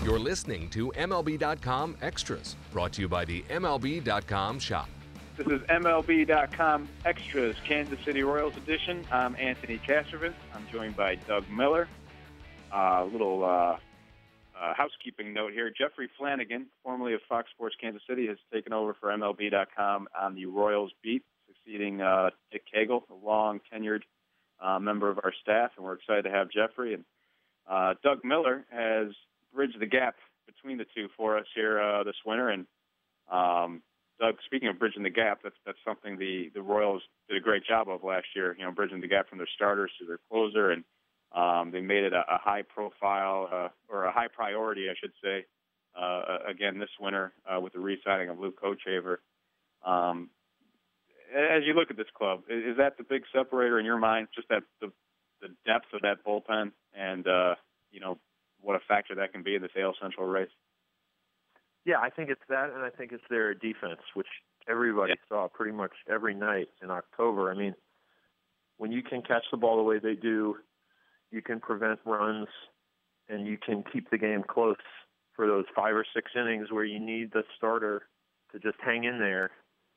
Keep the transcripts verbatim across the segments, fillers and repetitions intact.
You're listening to M L B dot com Extras, brought to you by the M L B dot com shop. This is M L B dot com Extras, Kansas City Royals edition. I'm Anthony Castrovan. I'm joined by Doug Miller. A uh, little uh, uh, housekeeping note here. Jeffrey Flanagan, formerly of Fox Sports Kansas City, has taken over for M L B dot com on the Royals beat, succeeding uh, Dick Cagle, a long-tenured uh, member of our staff, and we're excited to have Jeffrey. And uh, Doug Miller has bridged the gap between the two for us here uh, this winter. And um, Doug, speaking of bridging the gap, that's that's something the, the Royals did a great job of last year, you know, bridging the gap from their starters to their closer, and um, they made it a, a high-profile, uh, or a high priority, I should say, uh, again this winter uh, with the re-signing of Luke Kochaver. Um, as you look at this club, is, is that the big separator in your mind, just that the, the depth of that bullpen and, uh, you know, what a factor that can be in this A L Central race? Yeah, I think it's that, and I think it's their defense, which everybody yeah. saw pretty much every night in October. I mean, when you can catch the ball the way they do, you can prevent runs, and you can keep the game close for those five or six innings where you need the starter to just hang in there,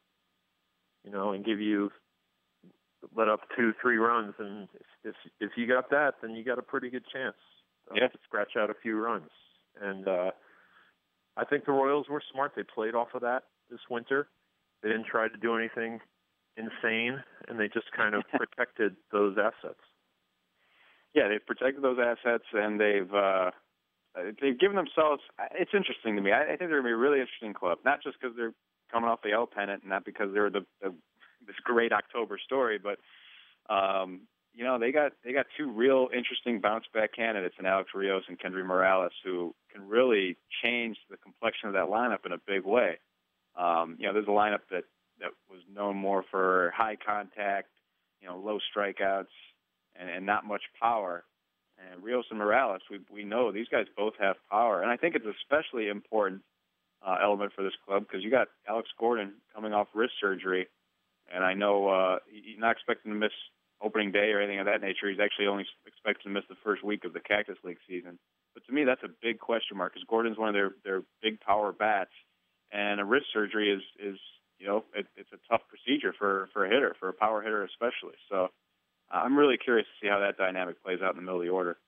you know, and give you let up two, three runs. And if if you got that, then you got a pretty good chance uh, yeah. to scratch out a few runs. And uh, I think the Royals were smart. They played off of that this winter. They didn't try to do anything insane, and they just kind of protected those assets. Yeah, they've protected those assets, and they've uh, they've given themselves. It's interesting to me. I, I think they're going to be a really interesting club, not just because they're coming off the L pennant, and not because they're the, the this great October story, but um, you know they got they got two real interesting bounce back candidates in Alex Rios and Kendry Morales, who can really change the complexion of that lineup in a big way. Um, you know, there's a lineup that that was known more for high contact, you know, low strikeouts, and, and not much power. And Rios and Morales, we we know these guys both have power, and I think it's especially important uh, element for this club because you got Alex Gordon coming off wrist surgery, and I know uh, he's not expecting to miss opening day or anything of that nature. He's actually only expected to miss the first week of the Cactus League season. But to me, that's a big question mark because Gordon's one of their, their big power bats, and a wrist surgery is, is you know, it, it's a tough procedure for, for a hitter, for a power hitter especially. So uh, I'm really curious to see how that dynamic plays out in the middle of the order.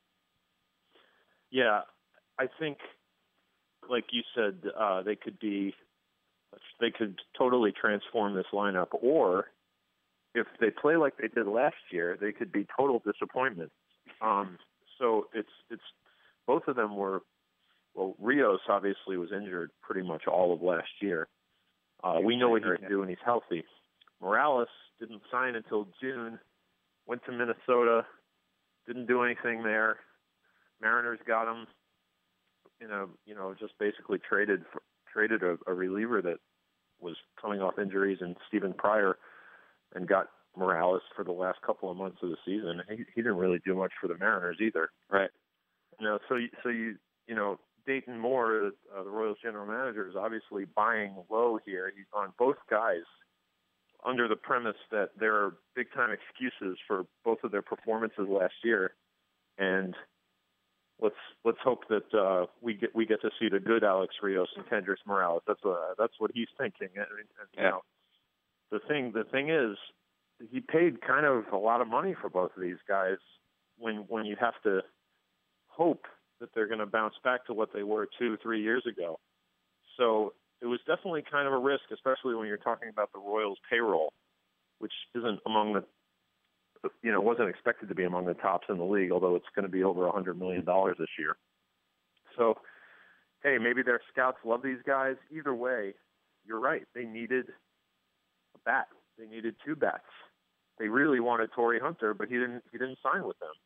Yeah, I think, like you said, uh, they could be, they could totally transform this lineup, or if they play like they did last year, they could be total disappointment. Um, so it's it's both of them were, well, Rios obviously was injured pretty much all of last year. Uh, we know what he can do when he's healthy. Morales didn't sign until June, went to Minnesota, didn't do anything there. Mariners got him, you know, you know, just basically traded for, traded a, a reliever that was coming off injuries in Stephen Pryor, and got Morales for the last couple of months of the season. He, he didn't really do much for the Mariners either. Right. You know, so you, so you you know, Dayton Moore, uh, the Royals general manager, is obviously buying low here. He's on both guys under the premise that there are big-time excuses for both of their performances last year, and let's let's hope that uh, we get we get to see the good Alex Rios and Kendrys Morales. That's what that's what he's thinking. And, and, yeah. You know, the thing the thing is, he paid kind of a lot of money for both of these guys. When when you have to hope that they're going to bounce back to what they were two, three years ago. So it was definitely kind of a risk, especially when you're talking about the Royals payroll, which isn't among the, you know, wasn't expected to be among the tops in the league, although it's going to be over one hundred million dollars this year. So, hey, maybe their scouts love these guys. Either way, you're right. They needed a bat. They needed two bats. They really wanted Torrey Hunter, but he didn't. He didn't sign with them.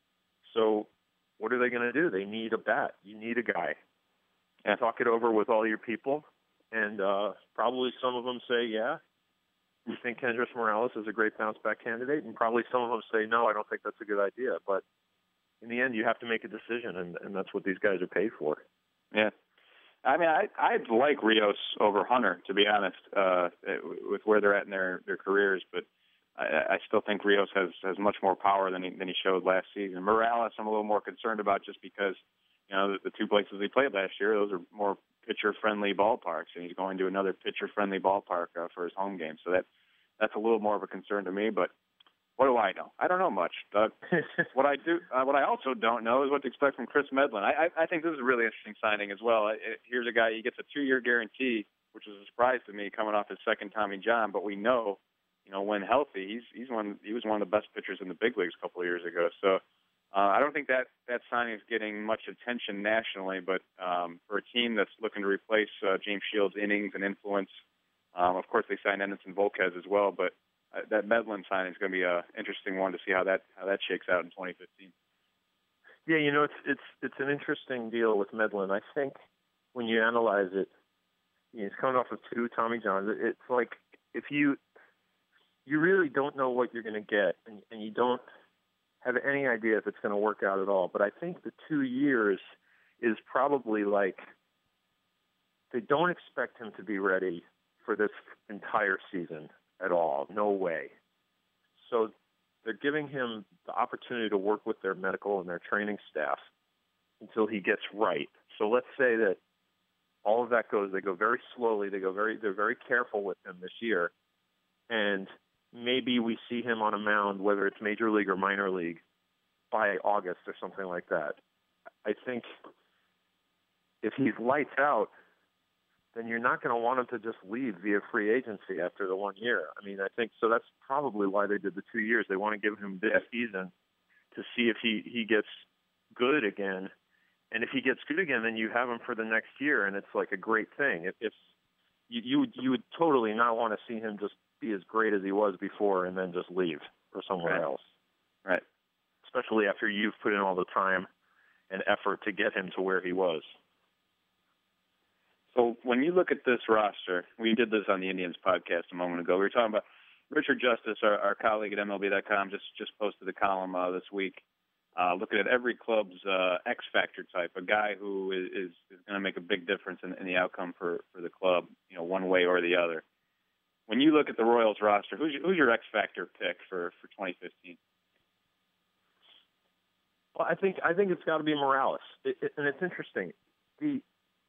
So, what are they going to do? They need a bat. You need a guy. And talk it over with all your people, and uh, probably some of them say, yeah, we think Kendrys Morales is a great bounce-back candidate, and probably some of them say, no, I don't think that's a good idea. But in the end, you have to make a decision, and, and that's what these guys are paid for. Yeah. I mean, I, I'd like Rios over Hunter, to be honest, uh, with where they're at in their, their careers, but I, I still think Rios has, has much more power than he, than he showed last season. Morales, I'm a little more concerned about just because you know, the, the two places he played last year, those are more pitcher-friendly ballparks, and he's going to another pitcher-friendly ballpark uh, for his home game. So that that's a little more of a concern to me. But what do I know? I don't know much. Uh, what I do, uh, what I also don't know is what to expect from Chris Medlin. I, I, I think this is a really interesting signing as well. It, here's a guy, he gets a two-year guarantee, which is a surprise to me coming off his second Tommy John. But we know, you know, when healthy, he's he's one he was one of the best pitchers in the big leagues a couple of years ago. So. Uh, I don't think that, that signing is getting much attention nationally, but um, for a team that's looking to replace uh, James Shields' innings and influence, um, of course they signed Edinson Volquez as well, but uh, that Medlin signing is going to be an interesting one to see how that how that shakes out in twenty fifteen. Yeah, you know, it's it's it's an interesting deal with Medlin. I think when you analyze it, you know, he's coming off of two Tommy Johns. It's like if you you really don't know what you're going to get, and, and you don't have any idea if it's going to work out at all. But I think the two years is probably like they don't expect him to be ready for this entire season at all. No way. So they're giving him the opportunity to work with their medical and their training staff until he gets right. So let's say that all of that goes, they go very slowly. They go very, they're very careful with him this year. And maybe we see him on a mound, whether it's major league or minor league, by August or something like that. I think if he's lights out, then you're not going to want him to just leave via free agency after the one year. I mean, I think so. That's probably why they did the two years. They want to give him this season to see if he, he gets good again. And if he gets good again, then you have him for the next year, and it's like a great thing. If, if you, you would you would totally not want to see him just be as great as he was before and then just leave for somewhere right. else. Right. Especially after you've put in all the time and effort to get him to where he was. So when you look at this roster, we did this on the Indians podcast a moment ago. We were talking about Richard Justice, our, our colleague at M L B dot com, just, just posted a column uh, this week uh, looking at every club's uh, X factor type, a guy who is, is, is going to make a big difference in, in the outcome for, for the club, you know, one way or the other. When you look at the Royals roster, who's your, who's your X factor pick for, for twenty fifteen? Well, I think I think it's got to be Morales, it, it, and it's interesting, the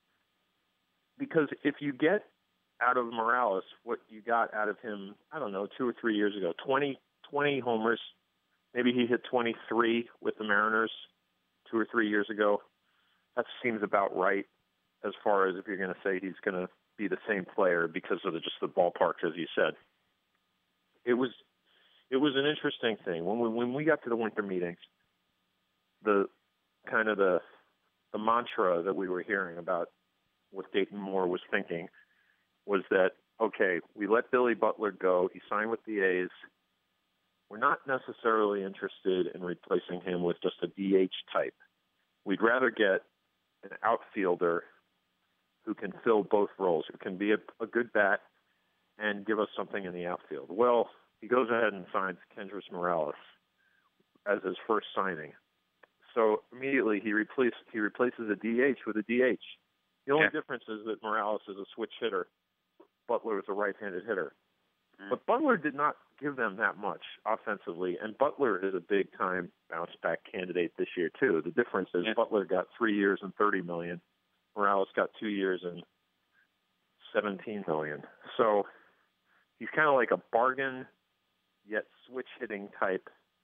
because if you get out of Morales what you got out of him, I don't know, two or three years ago, twenty, twenty homers, maybe he hit twenty-three with the Mariners two or three years ago. That seems about right as far as if you're going to say he's going to be the same player because of the, just the ballparks, as you said. It was it was an interesting thing when we when we got to the winter meetings. The kind of the the mantra that we were hearing about what Dayton Moore was thinking was that, okay, we let Billy Butler go. He signed with the A's. We're not necessarily interested in replacing him with just a D H type. We'd rather get an outfielder who can fill both roles, who can be a, a good bat and give us something in the outfield. Well, he goes ahead and signs Kendrys Morales as his first signing. So immediately he replaces he replaces a D H with a D H. The only yeah. difference is that Morales is a switch hitter. Butler is a right-handed hitter. Mm. But Butler did not give them that much offensively, and Butler is a big-time bounce-back candidate this year, too. The difference is yeah. Butler got three years and thirty million dollars. Morales got two years and seventeen million dollars. So he's kind of like a bargain, yet switch-hitting type.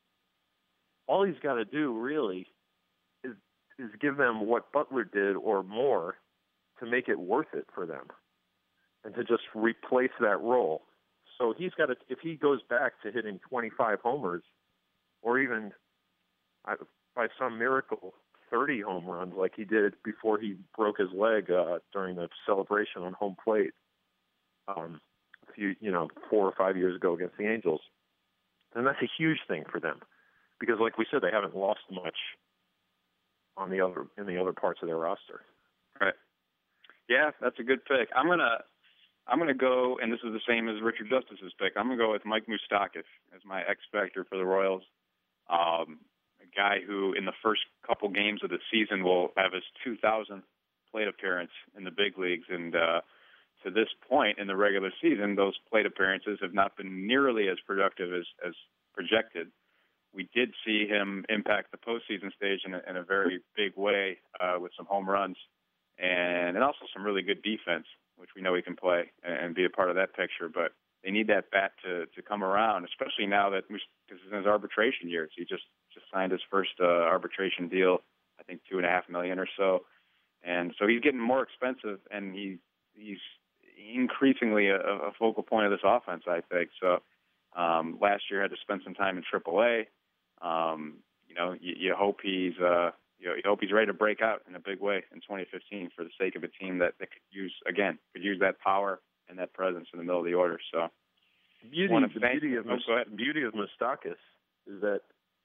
All he's got to do, really, is is give them what Butler did or more to make it worth it for them and to just replace that role. So he's got to, if he goes back to hitting twenty-five homers or even by some miracle thirty home runs like he did before he broke his leg uh, during the celebration on home plate um, a few, you know, four or five years ago against the Angels, then that's a huge thing for them. Because, like we said, they haven't lost much on the other in the other parts of their roster. Right. Yeah, that's a good pick. I'm gonna I'm gonna go, and this is the same as Richard Justice's pick. I'm gonna go with Mike Moustakas as my X factor for the Royals. Um, a guy who, in the first couple games of the season, will have his two thousandth plate appearance in the big leagues, and uh, to this point in the regular season, those plate appearances have not been nearly as productive as, as projected. we did see him impact the postseason stage in a, in a very big way uh, with some home runs and, and also some really good defense, which we know he can play and, and be a part of that picture. But they need that bat to, to come around, especially now that because it's in his arbitration years. He just, just signed his first uh, arbitration deal, I think two and a half million or so. And so he's getting more expensive, and he, he's increasingly a, a focal point of this offense, I think. So um, last year had to spend some time in triple A. Um, you know, you, you hope he's uh, you, know, you hope he's ready to break out in a big way in twenty fifteen for the sake of a team that, that could use again could use that power and that presence in the middle of the order. So beauty, the thank, beauty of oh, Mus- beauty of Moustakas is that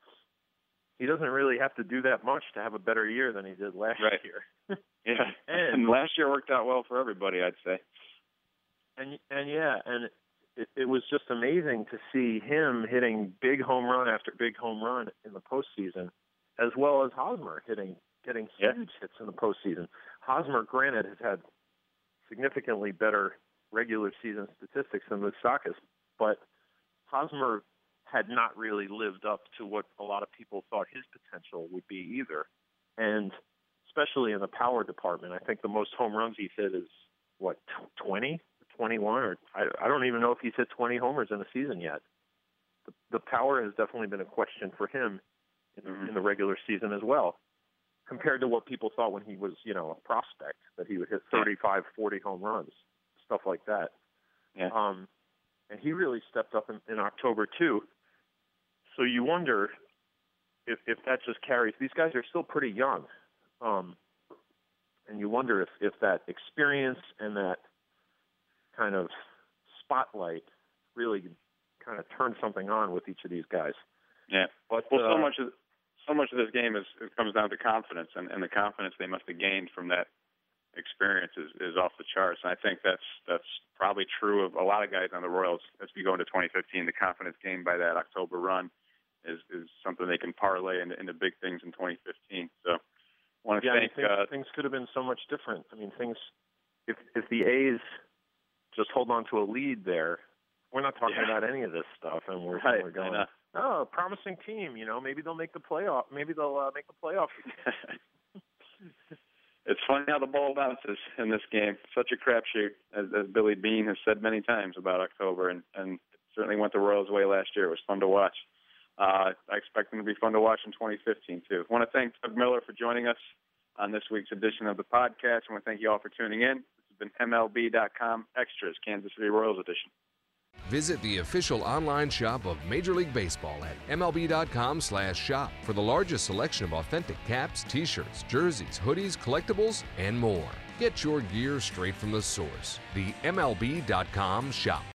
he doesn't really have to do that much to have a better year than he did last right. year. yeah, and, and last year worked out well for everybody, I'd say. And and yeah, and it, it was just amazing to see him hitting big home run after big home run in the postseason, as well as Hosmer hitting getting huge yeah. hits in the postseason. Hosmer, granted, has had significantly better regular season statistics than Moustakas, but Hosmer had not really lived up to what a lot of people thought his potential would be either. And especially in the power department, I think the most home runs he's hit is, what, twenty, twenty-one? Or I, I don't even know if he's hit twenty homers in a season yet. The, the power has definitely been a question for him in, mm-hmm. in the regular season as well, compared to what people thought when he was, you know, a prospect, that he would hit thirty-five, forty home runs, stuff like that. Yeah. Um, and he really stepped up in, in October, too. So you wonder if, if that just carries. These guys are still pretty young. Um, and you wonder if, if that experience and that kind of spotlight really kind of turns something on with each of these guys. Yeah. But, well, uh, so much of so much of this game is it comes down to confidence, and, and the confidence they must have gained from that experience is, is off the charts. And I think that's that's probably true of a lot of guys on the Royals as we go into twenty fifteen. The confidence gained by that October run is, is something they can parlay into, into big things in twenty fifteen. So I want to yeah, thank... I mean, things, uh, things could have been so much different. I mean, things... If, if the A's just hold on to a lead there, we're not talking yeah. about any of this stuff, and we're, right, we're going, oh, promising team, you know, maybe they'll make the playoff. Maybe they'll uh, make the playoff. It's funny how the ball bounces in this game. Such a crapshoot, as, as Billy Beane has said many times about October, and, and it certainly went the Royals' way last year. It was fun to watch. Uh, I expect them to be fun to watch in twenty fifteen, too. I want to thank Doug Miller for joining us on this week's edition of the podcast. I want to thank you all for tuning in. This has been M L B dot com Extras, Kansas City Royals edition. Visit the official online shop of Major League Baseball at M L B dot com slash shop for the largest selection of authentic caps, t-shirts, jerseys, hoodies, collectibles, and more. Get your gear straight from the source. The M L B dot com shop.